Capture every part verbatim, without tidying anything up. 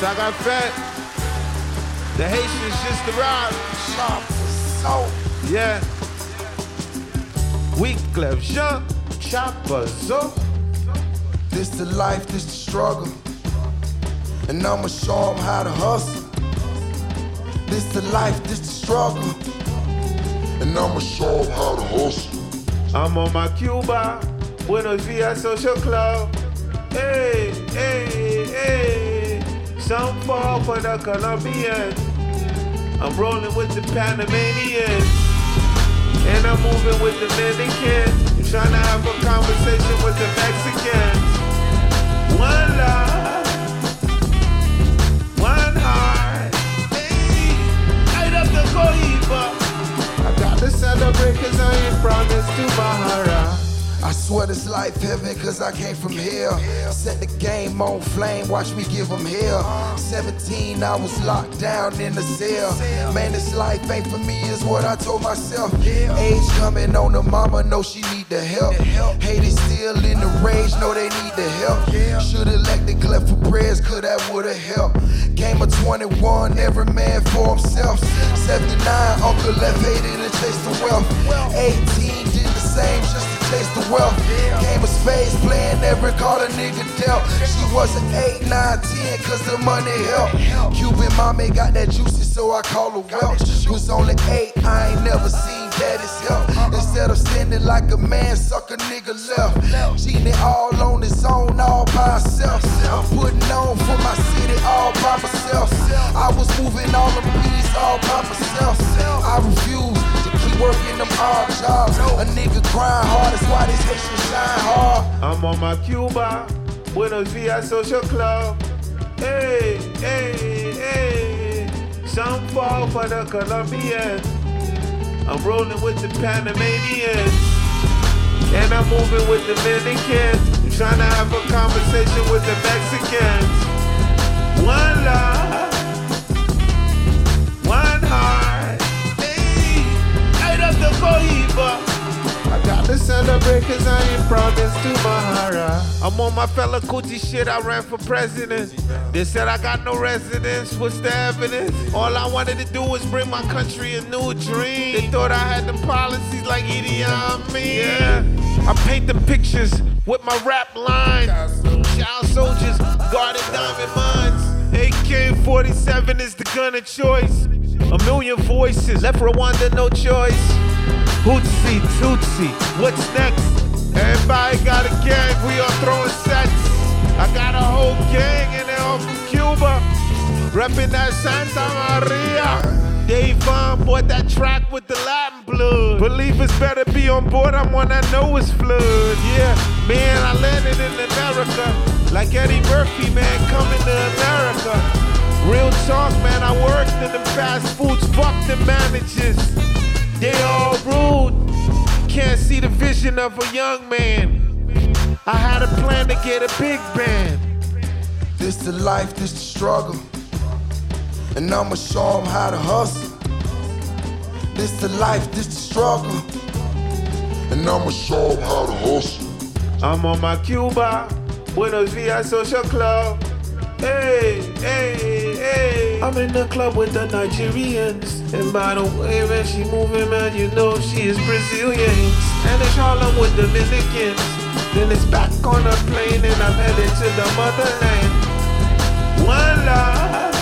Ça got fat. The Haitians just arrived. So Yeah. Wyclef Jean Chapazo. this the life, this the struggle. And I'ma show 'em how to hustle. This the life, this the struggle. And I'ma show 'em how to hustle. I'm on my Cuba, Buenos Dias Social Club. Hey, hey, hey. Some fall for the Colombian. I'm rolling with the Panamanian. And I'm moving with the Dominican. I'm trying to have a conversation with the Mexicans. One love, one heart. Hey, light up the Cohiba. I got to celebrate cause I ain't promised to Bahara. I swear this life heaven cause I came from here. Set the game on flame, watch me give them hell. seventeen, I was locked down in the cell. Man, this life ain't for me is what I told myself. Age coming on the mama, know she need the help. Hate is still in the rage, know they need the help. Should've elected Clef for prayers, could that would've helped. Game of twenty-one, every man for himself. seventy-nine, Uncle Left hated to chase the wealth. eighteen, did the same just to chase the wealth. Game of spades, playing every card a nigga dealt. She wasn't eight, nine, ten, cause the money helped. Cuban mommy got that juicy, so I call her Welch. Was only eight, I ain't never seen daddy's help. Instead of standing like a man, suck a nigga left. Genie all on his own, all by himself. I'm putting on for my city, all by myself. I was moving all the bees, all by myself. I refuse to keep working them hard jobs. A nigga grind hard, that's why this Haitian shine hard. I'm on my Cuba, Buenos Dias Social Club. Hey, hey, hey. Some fall for the Colombian. I'm rolling with the Panamanian. And I'm moving with the Dominican. I'm trying to have a conversation with the Mexicans. One love, one heart. Hey, light up the Cohiba. I got to celebrate cause I ain't promised to Mahara. I'm on my fella Coochie shit, I ran for president. They said I got no residence, what's the evidence? All I wanted to do was bring my country a new dream. They thought I had the policies like Idi Amin. Yeah, I paint the pictures with my rap lines. Child soldiers guarding diamond mines. A K forty-seven is the gun of choice. A million voices, left Rwanda no choice. Hootsie, Tootsie, what's next? Everybody got a gang, we all throwing sets. I got a whole gang and they're all from Cuba. Reppin' that Santa Maria. Dave Vaughn bought that track with the Latin blood. Believers better be on board, I'm one I know is flood. Yeah, man, I landed in America. Like Eddie Murphy, man, coming to America. Real talk, man, I worked in them fast foods, fuck the managers. They all rude, can't see the vision of a young man. I had a plan to get a big band. This the life, this the struggle. And I'ma show 'em how to hustle. This the life, this the struggle. And I'ma show 'em how to hustle. I'm on my Cuba, Buenos Dias Social Club. Hey, hey, hey. I'm in the club with the Nigerians. And by the way, man, she moving, man, you know she is Brazilian. And it's Harlem with Dominicans. Then it's back on the plane and I'm headed to the motherland. One love,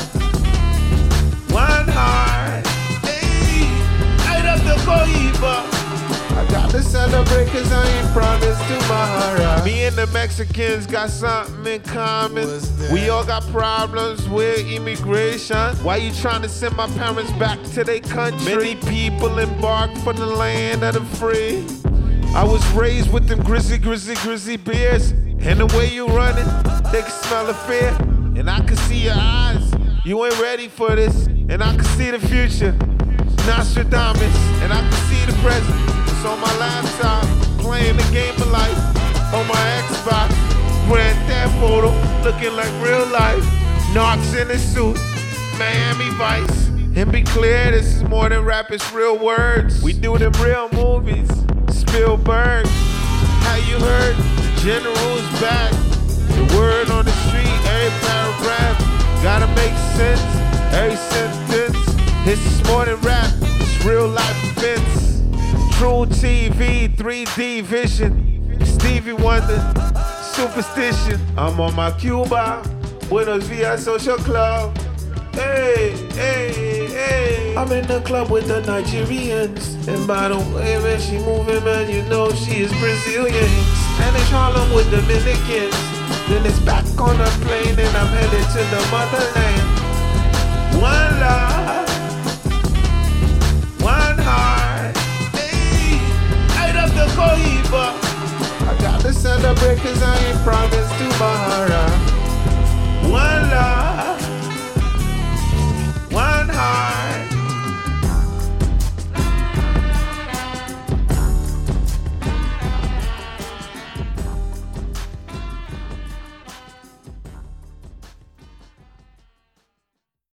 one heart. Hey, light up the Cohiba. I got to celebrate cause I ain't promised to Mahara. Me and the Mexicans got something in common. We all got problems with immigration. Why you trying to send my parents back to their country? Many people embark for the land of the free. I was raised with them grizzly, grizzly, grizzly bears. And the way you running, they can smell the fear. And I can see your eyes, you ain't ready for this. And I can see the future, Nostradamus. And I can see the present. On my laptop, playing the game of life. On my Xbox, Grand Theft Auto, looking like real life. Knox in a suit, Miami Vice. And be clear, this is more than rap, it's real words. We do them real movies. Spielberg, how you heard? The general is back. The word on the street, every paragraph. more than rap, it's real life events. True T V, three D vision. Stevie Wonder, superstition. I'm on my Cuba, Buenos Dias social club. Hey, hey, hey. I'm in the club with the Nigerians. And by the way, man, she moving, man, you know she is Brazilian. Spanish Harlem with Dominicans. Then it's back on the plane and I'm headed to the motherland. One love, one heart. Hey, light up the Cohiba. I gotta celebrate cause I ain't promised to Bahara.